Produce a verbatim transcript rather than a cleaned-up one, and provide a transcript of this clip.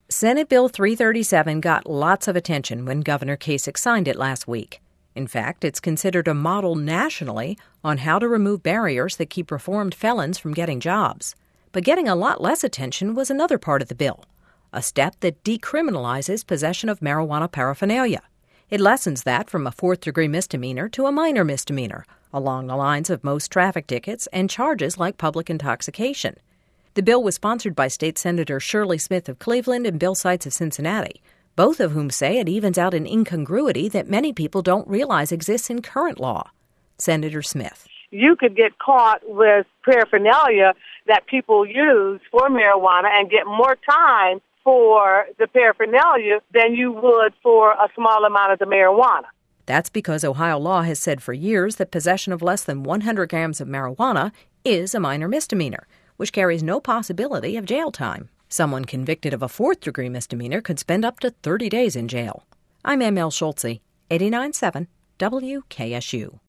Senate Bill three thirty-seven got lots of attention when Governor Kasich signed it last week. In fact, it's considered a model nationally on how to remove barriers that keep reformed felons from getting jobs. But getting a lot less attention was another part of the bill, a step that decriminalizes possession of marijuana paraphernalia. It lessens that from a fourth-degree misdemeanor to a minor misdemeanor, along the lines of most traffic tickets and charges like public intoxication. The bill was sponsored by State Senator Shirley Smith of Cleveland and Bill Seitz of Cincinnati, both of whom say it evens out an incongruity that many people don't realize exists in current law. Senator Smith. You could get caught with paraphernalia that people use for marijuana and get more time for the paraphernalia than you would for a small amount of the marijuana. That's because Ohio law has said for years that possession of less than one hundred grams of marijuana is a minor misdemeanor, which carries no possibility of jail time. Someone convicted of a fourth-degree misdemeanor could spend up to thirty days in jail. I'm M L Schultze, eighty-nine point seven W K S U.